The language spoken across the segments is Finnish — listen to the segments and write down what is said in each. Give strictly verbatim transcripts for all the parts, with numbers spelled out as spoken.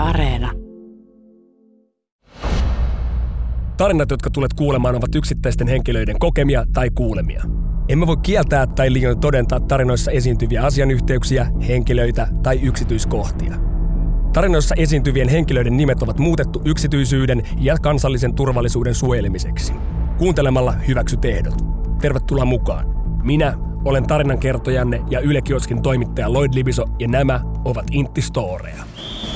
Areena. Tarinat, jotka tulet kuulemaan, ovat yksittäisten henkilöiden kokemia tai kuulemia. Emme voi kieltää tai liioin todentaa tarinoissa esiintyviä asianyhteyksiä, henkilöitä tai yksityiskohtia. Tarinoissa esiintyvien henkilöiden nimet ovat muutettu yksityisyyden ja kansallisen turvallisuuden suojelemiseksi. Kuuntelemalla hyväksyt ehdot. Tervetuloa mukaan. Minä olen tarinankertojanne ja Yle Kioskin toimittaja Lloyd Libiso ja nämä ovat Intti Storeja.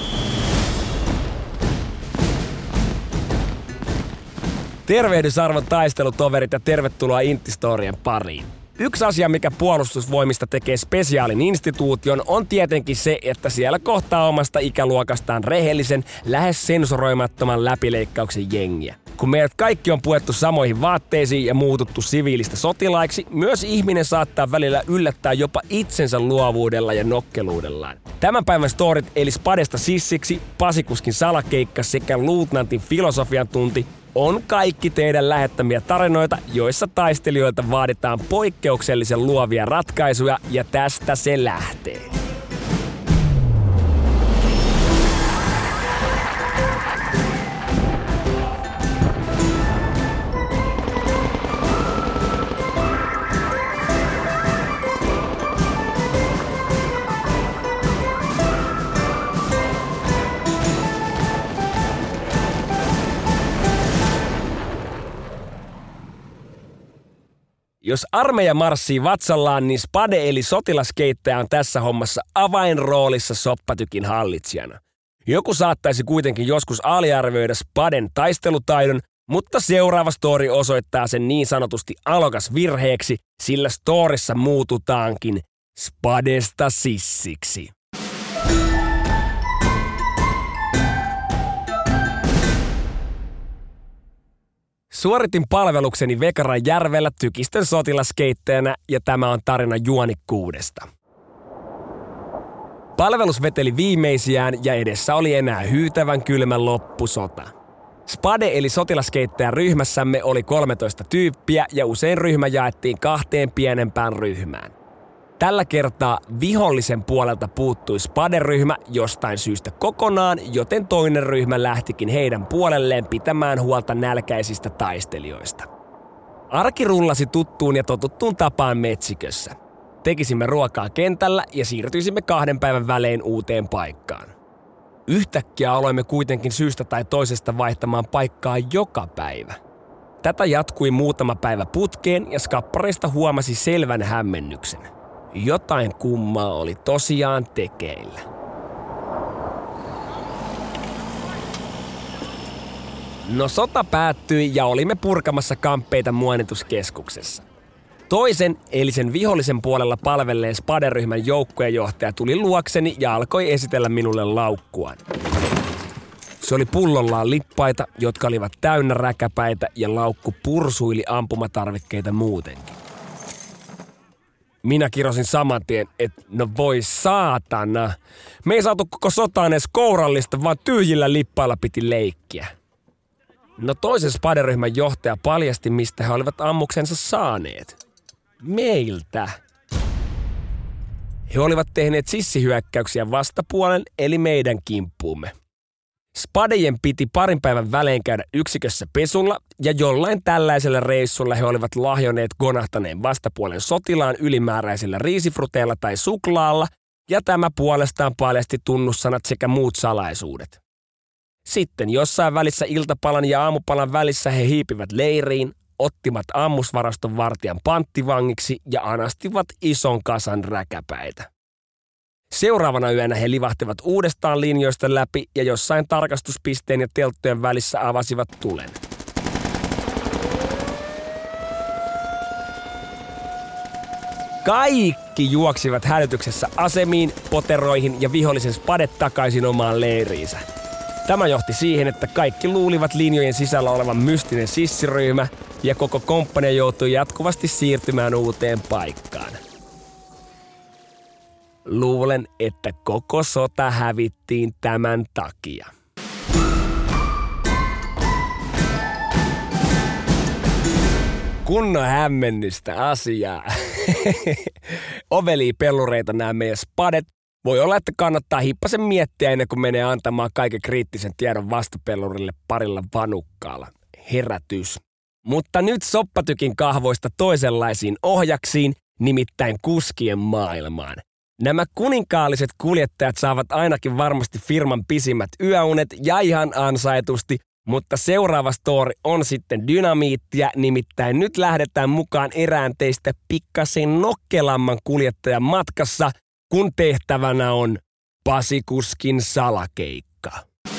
Tervehdys arvon taistelutoverit ja tervetuloa Intti Storien pariin. Yksi asia, mikä puolustusvoimista tekee spesiaalin instituution, on tietenkin se, että siellä kohtaa omasta ikäluokastaan rehellisen, lähes sensuroimattoman läpileikkauksen jengiä. Kun meidät kaikki on puettu samoihin vaatteisiin ja muututtu siviilistä sotilaiksi, myös ihminen saattaa välillä yllättää jopa itsensä luovuudella ja nokkeluudellaan. Tämän päivän storit eli Spadesta sissiksi, Pasikuskin salakeikka sekä luutnantin filosofian tunti on kaikki teidän lähettämiä tarinoita, joissa taistelijoilta vaaditaan poikkeuksellisen luovia ratkaisuja, ja tästä se lähtee. Jos armeija marssii vatsallaan, niin Spade eli sotilaskeittäjä on tässä hommassa avainroolissa soppatykin hallitsijana. Joku saattaisi kuitenkin joskus aliarvioida Spaden taistelutaidon, mutta seuraava story osoittaa sen niin sanotusti alokas virheeksi, sillä storissa muututaankin Spadesta sissiksi. Suoritin palvelukseni Vekaran järvellä Tykistön sotilaskeittäjänä ja tämä on tarina juonikkuudesta. Palvelus veteli viimeisiään ja edessä oli enää hyytävän kylmä loppusota. Spade eli sotilaskeittäjän ryhmässämme oli kolmetoista tyyppiä ja usein ryhmä jaettiin kahteen pienempään ryhmään. Tällä kertaa vihollisen puolelta puuttui Spade-ryhmä jostain syystä kokonaan, joten toinen ryhmä lähtikin heidän puolelleen pitämään huolta nälkäisistä taistelijoista. Arki rullasi tuttuun ja totuttuun tapaan metsikössä. Tekisimme ruokaa kentällä ja siirtyisimme kahden päivän välein uuteen paikkaan. Yhtäkkiä aloimme kuitenkin syystä tai toisesta vaihtamaan paikkaa joka päivä. Tätä jatkui muutama päivä putkeen ja skappareista huomasi selvän hämmennyksen. Jotain kummaa oli tosiaan tekeillä. No sota päättyi ja olimme purkamassa kamppeita muonituskeskuksessa. Toisen, eli sen vihollisen puolella palvelleen Spade-ryhmän joukkuejohtaja tuli luokseni ja alkoi esitellä minulle laukkuaan. Se oli pullollaan lippaita, jotka olivat täynnä räkäpäitä ja laukku pursuili ampumatarvikkeita muutenkin. Minä kirosin saman tien, että no voi saatana. Me ei saatu koko sotaan edes kourallista, vaan tyhjillä lippailla piti leikkiä. No toisen Spade-ryhmän johtaja paljasti, mistä he olivat ammuksensa saaneet. Meiltä. He olivat tehneet sissihyökkäyksiä vastapuolen, eli meidän kimppuumme. Spadejen piti parin päivän välein käydä yksikössä pesulla, ja jollain tällaisella reissulla he olivat lahjoneet gonahtaneen vastapuolen sotilaan ylimääräisillä riisifruteilla tai suklaalla, ja tämä puolestaan paljasti tunnussanat sekä muut salaisuudet. Sitten jossain välissä iltapalan ja aamupalan välissä he hiipivät leiriin, ottivat ammusvaraston vartijan panttivangiksi ja anastivat ison kasan räkäpäitä. Seuraavana yönä he livahtivat uudestaan linjoista läpi ja jossain tarkastuspisteen ja telttojen välissä avasivat tulen. Kaikki juoksivat hälytyksessä asemiin, poteroihin ja vihollisen Spade takaisin omaan leiriinsä. Tämä johti siihen, että kaikki luulivat linjojen sisällä olevan mystinen sissiryhmä ja koko komppania joutui jatkuvasti siirtymään uuteen paikkaan. Luulen, että koko sota hävittiin tämän takia. Kunnon hämmennystä asiaa. Ovelia pellureita nämä meidän Spadet, Voi olla, että kannattaa hippasen miettiä ennen kuin menee antamaan kaiken kriittisen tiedon vastapellurille parilla vanukkaalla. Herätys. Mutta nyt soppatykin kahvoista toisenlaisiin ohjaksiin, nimittäin kuskien maailmaan. Nämä kuninkaalliset kuljettajat saavat ainakin varmasti firman pisimmät yöunet ja ihan ansaitusti, mutta seuraava story on sitten dynamiittia, nimittäin nyt lähdetään mukaan erään teistä pikkasen nokkelamman kuljettajan matkassa, kun tehtävänä on Pasikuskin salakeikka.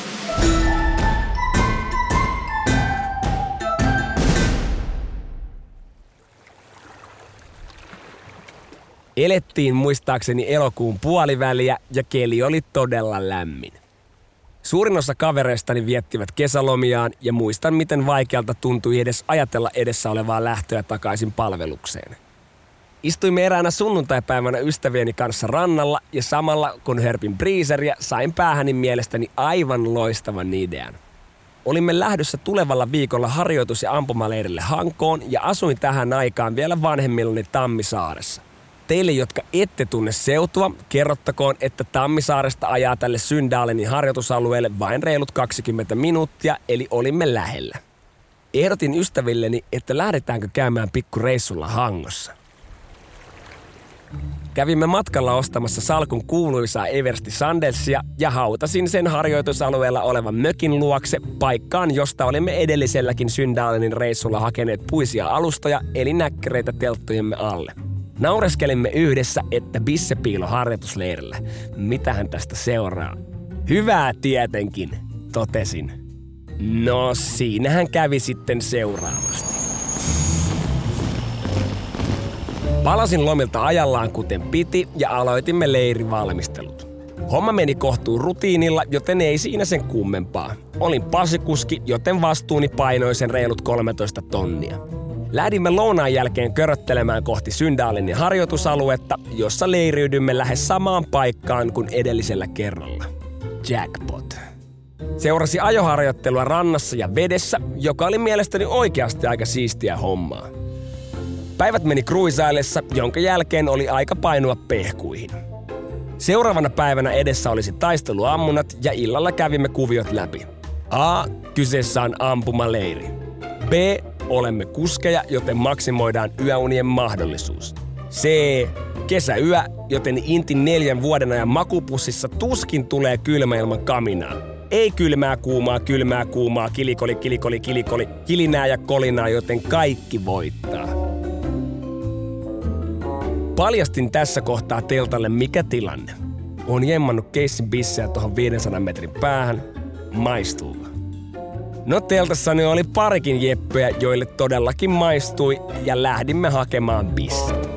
Elettiin muistaakseni elokuun puoliväliä ja keli oli todella lämmin. Suurin osa kavereistani viettivät kesälomiaan ja muistan, miten vaikealta tuntui edes ajatella edessä olevaa lähtöä takaisin palvelukseen. Istuimme eräänä sunnuntaipäivänä ystävieni kanssa rannalla ja samalla kun hörpin breezeriä sain päähäni mielestäni aivan loistavan idean. Olimme lähdössä tulevalla viikolla harjoitus- ja ampumaleirille Hankoon ja asuin tähän aikaan vielä vanhemmillani Tammisaaressa. Teille, jotka ette tunne seutua, kerrottakoon, että Tammisaaresta ajaa tälle Syndalenin harjoitusalueelle vain reilut kaksikymmentä minuuttia, eli olimme lähellä. Ehdotin ystävilleni, että lähdetäänkö käymään pikkureissulla Hangossa. Kävimme matkalla ostamassa salkun kuuluisaa Eversti Sandelsia ja hautasin sen harjoitusalueella olevan mökin luokse paikkaan, josta olimme edelliselläkin Syndalenin reissulla hakeneet puisia alustoja eli näkkäreitä telttujemme alle. Naureskelimme yhdessä, että bisse piilo harjoitusleirillä. Mitähän tästä seuraa? Hyvää tietenkin, totesin. No, siinähän kävi sitten seuraavasti. Palasin lomilta ajallaan kuten piti ja aloitimme leirivalmistelut. Homma meni kohtuun rutiinilla, joten ei siinä sen kummempaa. Olin pasikuski, joten vastuuni painoi sen reilut kolmetoista tonnia. Lähdimme lounaan jälkeen köröttelemään kohti Syndalenin harjoitusaluetta, jossa leiriydymme lähes samaan paikkaan kuin edellisellä kerralla. Jackpot. Seurasi ajoharjoittelua rannassa ja vedessä, joka oli mielestäni oikeasti aika siistiä hommaa. Päivät meni kruisaillessa, jonka jälkeen oli aika painua pehkuihin. Seuraavana päivänä edessä olisi taisteluammunat ja illalla kävimme kuviot läpi. A. Kyseessä on ampumaleiri. B. Olemme kuskeja, joten maksimoidaan yöunien mahdollisuus. C. Kesäyö, joten intin neljän vuoden ajan makupussissa tuskin tulee kylmä ilman kaminaa. Ei kylmää kuumaa, kylmää kuumaa, kilikoli, kilikoli, kilikoli, kilinää ja kolinaa, joten kaikki voittaa. Paljastin tässä kohtaa teltalle mikä tilanne. Oon jemmannut keissin bissejä tohon viidensadan metrin päähän. Maistuuko? No teltassani oli parikin jeppejä, joille todellakin maistui ja lähdimme hakemaan bisset.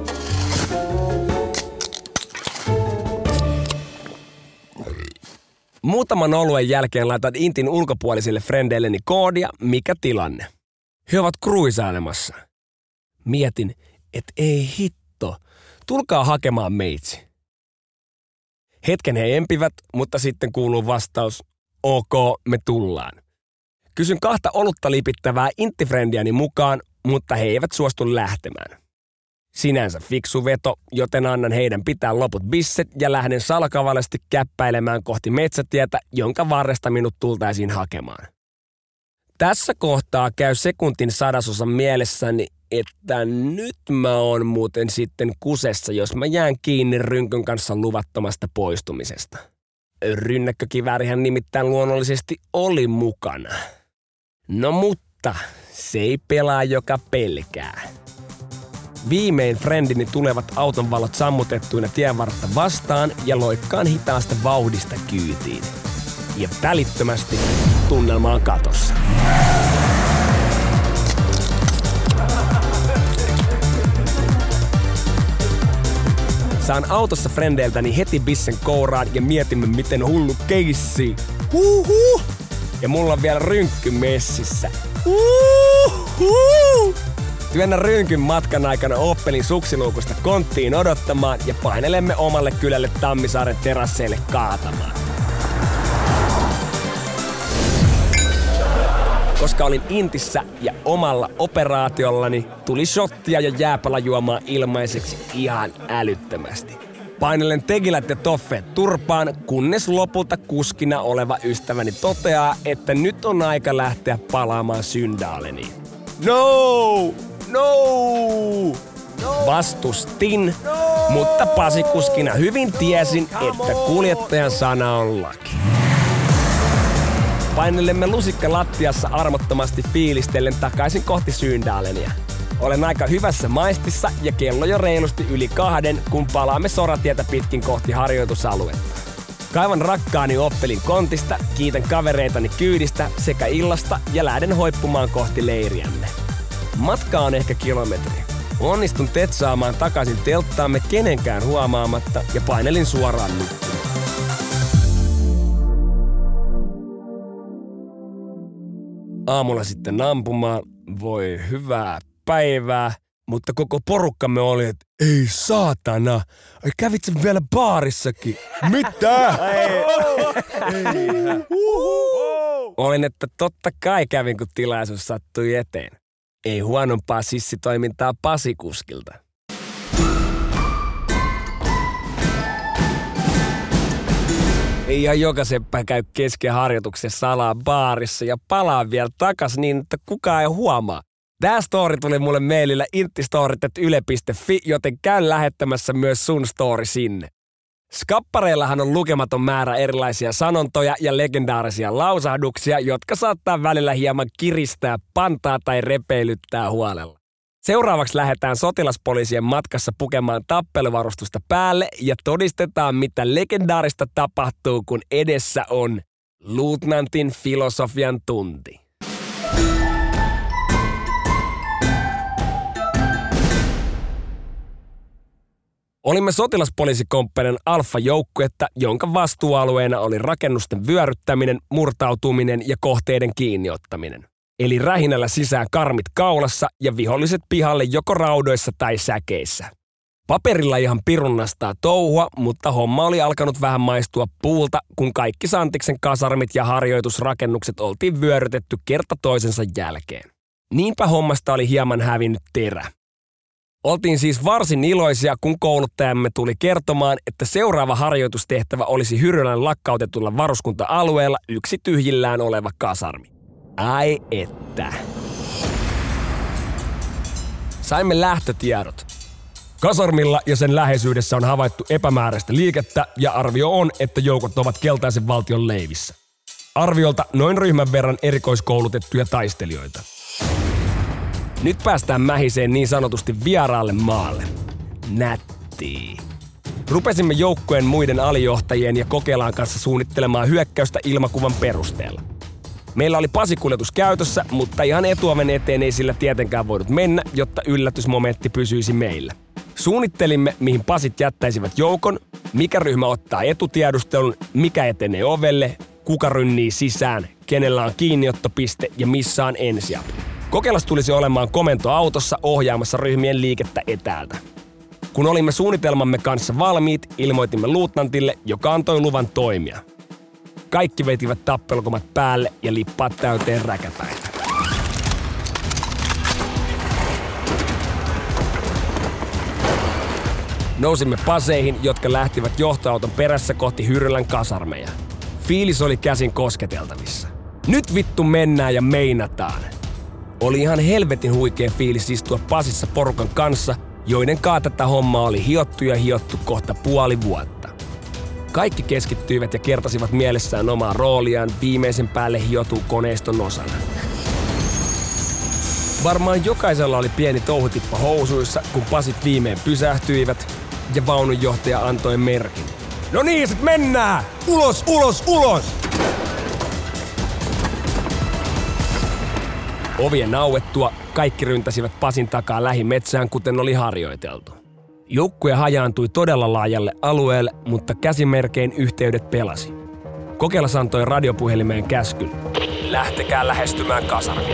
Muutaman oluen jälkeen laitan intin ulkopuolisille frendeilleni koodia, mikä tilanne. He ovat kruisailemassa. Mietin, että ei hitto, tulkaa hakemaan meitsi. Hetken he empivät, mutta sitten kuuluu vastaus, ok, me tullaan. Kysyn kahta olutta lipittävää inttifrendiäni mukaan, mutta he eivät suostu lähtemään. Sinänsä fiksu veto, joten annan heidän pitää loput bisset ja lähden salakavallisesti käppäilemään kohti metsätietä, jonka varresta minut tultaisiin hakemaan. Tässä kohtaa käy sekuntin sadasosan mielessäni, että nyt mä oon muuten sitten kusessa, jos mä jään kiinni Rynkön kanssa luvattomasta poistumisesta. Rynnäkkökiväärihän nimittäin luonnollisesti oli mukana. No mutta, se ei pelaa joka pelkää. Viimein friendini tulevat auton valot sammutettuina tienvartta vastaan ja loikkaan hitaasta vauhdista kyytiin. Ja välittömästi tunnelma on katossa. Saan autossa frendeiltäni heti bissen kouraan ja mietimme miten hullu keissi. Huhhuh! Ja mulla on vielä rynkky messissä. Huhhuh! Työnnä rynkyn matkan aikana Opelin suksiluukusta konttiin odottamaan ja painelemme omalle kylälle Tammisaaren terasseille kaatamaan. Koska olin intissä ja omalla operaatiollani, tuli shottia ja jääpalajuomaa ilmaiseksi ihan älyttömästi. Painellen tegilät ja toffeet turpaan, kunnes lopulta kuskina oleva ystäväni toteaa, että nyt on aika lähteä palaamaan Syndaleniin. No! No! No! Vastustin, no! Mutta Pasi-kuskina hyvin tiesin, että kuljettajan sana on laki. Painellemme lusikka lattiassa armottomasti fiilistellen takaisin kohti Syndalenia. Olen aika hyvässä maistissa ja kello jo reilusti yli kahden, kun palaamme soratietä pitkin kohti harjoitusaluetta. Kaivan rakkaani Opelin kontista, kiitän kavereitani kyydistä sekä illasta ja lähden hoippumaan kohti leiriämme. Matka on ehkä kilometri. Onnistun tetsaamaan takaisin telttaamme kenenkään huomaamatta ja painelin suoraan nukkumaan. Aamulla sitten ampumaan, voi hyvää päivää, mutta koko porukkamme oli, että ei saatana, ai kävit sen vielä baarissakin. Mitä? Olin, että totta kai kävin, kun tilaisuus sattui eteen. Ei huonompaa sissitoimintaa Pasi-kuskilta. Ei ihan joka seppä käy kesken harjoituksen salaa baarissa ja palaa vielä takas niin, että kukaan ei huomaa. Tää story tuli mulle mailillä intistorit at yle piste fi, joten käy lähettämässä myös sun story sinne. Skappareillahan on lukematon määrä erilaisia sanontoja ja legendaarisia lausahduksia, jotka saattaa välillä hieman kiristää, pantaa tai repeilyttää huolella. Seuraavaksi lähdetään sotilaspoliisien matkassa pukemaan tappeluvarustusta päälle ja todistetaan, mitä legendaarista tapahtuu, kun edessä on luutnantin filosofian tunti. Olimme sotilaspoliisikomppanian alfa-joukkuetta, jonka vastuualueena oli rakennusten vyöryttäminen, murtautuminen ja kohteiden kiinniottaminen. Eli rähinällä sisään karmit kaulassa ja viholliset pihalle joko raudoissa tai säkeissä. Paperilla ihan pirunnastaa touhua, mutta homma oli alkanut vähän maistua puulta, kun kaikki Santiksen kasarmit ja harjoitusrakennukset oltiin vyörytetty kerta toisensa jälkeen. Niinpä hommasta oli hieman hävinnyt terä. Oltiin siis varsin iloisia, kun kouluttajamme tuli kertomaan, että seuraava harjoitustehtävä olisi Hyrylän lakkautetulla varuskunta-alueella yksi tyhjillään oleva kasarmi. Ai että. Saimme lähtötiedot. Kasarmilla ja sen läheisyydessä on havaittu epämääräistä liikettä ja arvio on, että joukot ovat keltaisen valtion leivissä. Arviolta noin ryhmän verran erikoiskoulutettuja taistelijoita. Nyt päästään mähiseen niin sanotusti vieraalle maalle. Nättii. Rupesimme joukkojen muiden alijohtajien ja Kokelaan kanssa suunnittelemaan hyökkäystä ilmakuvan perusteella. Meillä oli Pasi-kuljetus käytössä, mutta ihan etuoven eteen ei sillä tietenkään voinut mennä, jotta yllätysmomentti pysyisi meillä. Suunnittelimme, mihin Pasit jättäisivät joukon, mikä ryhmä ottaa etutiedustelun, mikä etenee ovelle, kuka rynnii sisään, kenellä on kiinniottopiste ja missä on ensiapu. Kokelas tulisi olemaan komentoautossa ohjaamassa ryhmien liikettä etäältä. Kun olimme suunnitelmamme kanssa valmiit, ilmoitimme luutnantille, joka antoi luvan toimia. Kaikki vetivät tappelukomat päälle ja lippaat täyteen räkäpäitä. Nousimme paseihin, jotka lähtivät johtoauton perässä kohti Hyrylän kasarmeja. Fiilis oli käsin kosketeltavissa. Nyt vittu mennään ja meinataan. Oli ihan helvetin huikea fiilis istua Pasissa porukan kanssa, joiden kaa tätä hommaa oli hiottu ja hiottu kohta puoli vuotta. Kaikki keskittyivät ja kertasivat mielessään omaa rooliaan viimeisen päälle hiotun koneiston osana. Varmaan jokaisella oli pieni touhutippa housuissa, kun Pasit viimein pysähtyivät ja vaununjohtaja antoi merkin. No niin, sit mennään! Ulos, ulos, ulos! Ovien auettua kaikki ryntäsivät Pasin takaa lähimetsään, kuten oli harjoiteltu. Joukkue hajaantui todella laajalle alueelle, mutta käsimerkein yhteydet pelasi. Kokelas antoi radiopuhelimeen käskyn. Lähtekää lähestymään kasarmia.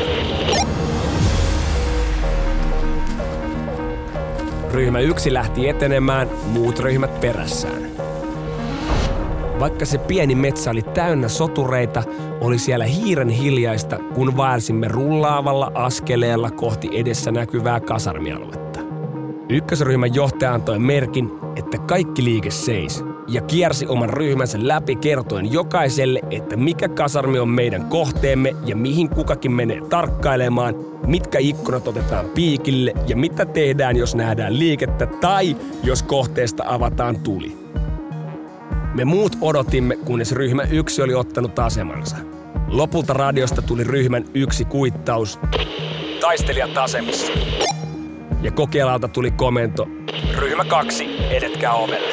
Ryhmä yksi lähti etenemään, muut ryhmät perässään. Vaikka se pieni metsä oli täynnä sotureita, oli siellä hiiren hiljaista, kun vaelsimme rullaavalla askeleella kohti edessä näkyvää kasarmialuetta. Ykkösryhmän johtaja antoi merkin, että kaikki liike seis ja kiersi oman ryhmänsä läpi kertoen jokaiselle, että mikä kasarmi on meidän kohteemme ja mihin kukakin menee tarkkailemaan, mitkä ikkunat otetaan piikille ja mitä tehdään, jos nähdään liikettä tai jos kohteesta avataan tuli. Me muut odotimme, kunnes ryhmä yksi oli ottanut asemansa. Lopulta radiosta tuli ryhmän yksi kuittaus. Taistelijat asemissa. Ja kokealalta tuli komento. Ryhmä kaksi, edetkää ovelle.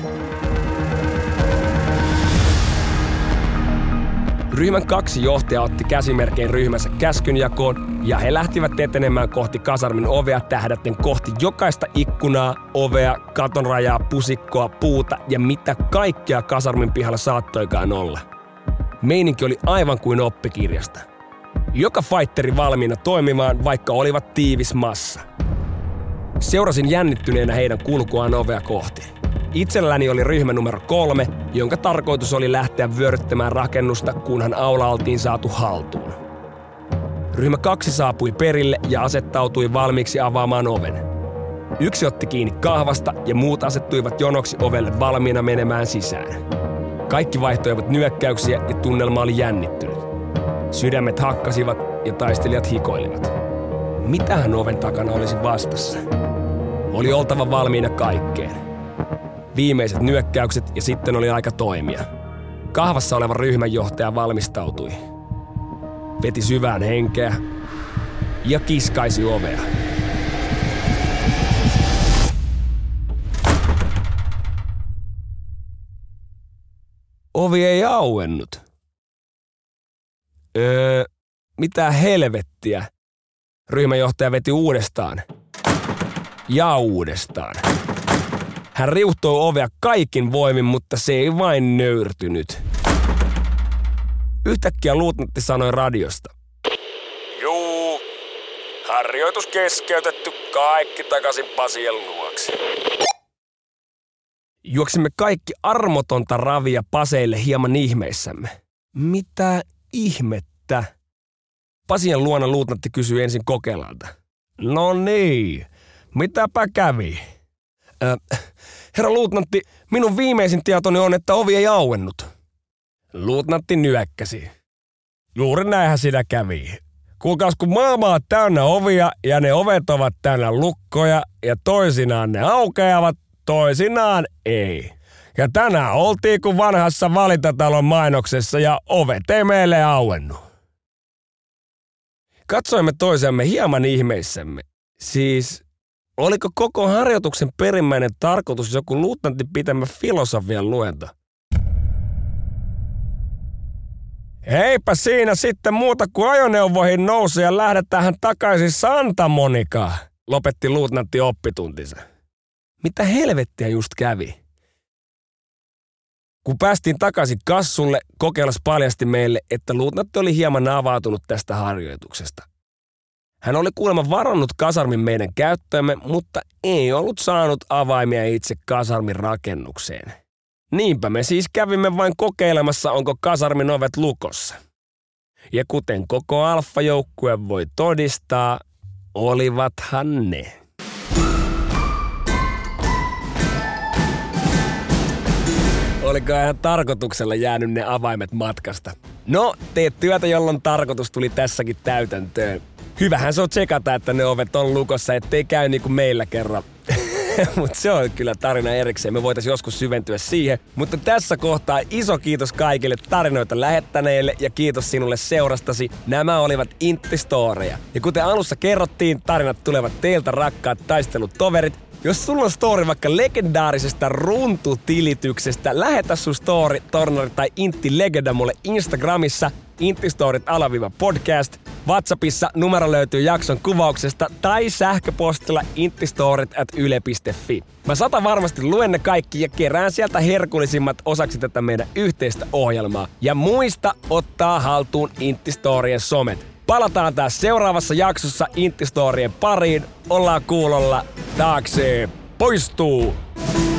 Ryhmän kaksi johtaja otti käsimerkein ryhmänsä käskynjakoon ja he lähtivät etenemään kohti kasarmin ovea tähdäten kohti jokaista ikkunaa, ovea, katonrajaa, pusikkoa, puuta ja mitä kaikkea kasarmin pihalla saattoikaan olla. Meininki oli aivan kuin oppikirjasta. Joka fighteri valmiina toimimaan, vaikka olivat tiivis massa. Seurasin jännittyneenä heidän kulkuaan ovea kohti. Itselläni oli ryhmä numero kolme, jonka tarkoitus oli lähteä vyöryttämään rakennusta, kunhan aula oltiin saatu haltuun. Ryhmä kaksi saapui perille ja asettautui valmiiksi avaamaan oven. Yksi otti kiinni kahvasta ja muut asettuivat jonoksi ovelle valmiina menemään sisään. Kaikki vaihtoivat nyökkäyksiä ja tunnelma oli jännittynyt. Sydämet hakkasivat ja taistelijat hikoilivat. Mitähän oven takana olisi vastassa? Oli oltava valmiina kaikkeen. Viimeiset nyökkäykset ja sitten oli aika toimia. Kahvassa oleva ryhmänjohtaja valmistautui. Veti syvään henkeä ja kiskaisi ovea. Ovi ei auennut. Öö, mitä helvettiä? Ryhmänjohtaja veti uudestaan. Ja uudestaan. Hän riuhtoi ovea kaikin voimin, mutta se ei vain nöyrtynyt. Yhtäkkiä luutnantti sanoi radiosta. Juu, harjoitus keskeytetty, kaikki takaisin Pasien luokse. Juoksimme kaikki armotonta ravia Paseille hieman ihmeissämme. Mitä ihmettä? Pasien luona luutnantti kysyi ensin Kokelalta. No niin, mitäpä kävi? Äh, herra luutnantti, minun viimeisin tietoni on, että ovi ei auennut. Luutnantti nyökkäsi. Juuri näinhän siinä kävi. Kuulkaas, kun maailma on täynnä ovia ja ne ovet ovat täynnä lukkoja ja toisinaan ne aukeavat, toisinaan ei. Ja tänään oltiin kuin vanhassa valintatalon mainoksessa ja ovet ei meille auennut. Katsoimme toisiamme hieman ihmeissämme. Siis, oliko koko harjoituksen perimmäinen tarkoitus joku luutnantin pitämä filosofian luento? Eipä siinä sitten muuta kuin ajoneuvoihin nousi ja lähdetäänhän takaisin Santa Monicaan, lopetti luutnantti oppituntinsa. Mitä helvettiä just kävi? Kun päästiin takaisin kassulle, Kokelas paljasti meille, että luutnantti oli hieman avautunut tästä harjoituksesta. Hän oli kuulemma varannut kasarmin meidän käyttöömme, mutta ei ollut saanut avaimia itse kasarmin rakennukseen. Niinpä me siis kävimme vain kokeilemassa, onko kasarmin ovet lukossa. Ja kuten koko alfajoukkue voi todistaa, olivathan ne. Oliko ihan tarkoituksella jäänyt ne avaimet matkasta? No, teet työtä, jolloin tarkoitus tuli tässäkin täytäntöön. Hyvähän se on tsekata, että ne ovet on lukossa, ettei käy niin kuin meillä kerran. Mutta se on kyllä tarina erikseen. Me voitaisiin joskus syventyä siihen. Mutta tässä kohtaa iso kiitos kaikille tarinoita lähettäneille ja kiitos sinulle seurastasi. Nämä olivat Intti-storeja. Ja kuten alussa kerrottiin, tarinat tulevat teiltä, rakkaat taistelutoverit. Jos sulla on story vaikka legendaarisesta runtutilityksestä, lähetä sun story, tornari tai Intti Legenda mulle Instagramissa, Intti-storit alaviiva podcast. WhatsAppissa numero löytyy jakson kuvauksesta tai sähköpostilla inttistorit at yle piste fi. Mä sata varmasti luen ne kaikki ja kerään sieltä herkullisimmat osaksi tätä meidän yhteistä ohjelmaa. Ja muista ottaa haltuun Intti-storien somet. Palataan taas seuraavassa jaksossa Intti-storien pariin. Ollaan kuulolla. Taakse poistuu!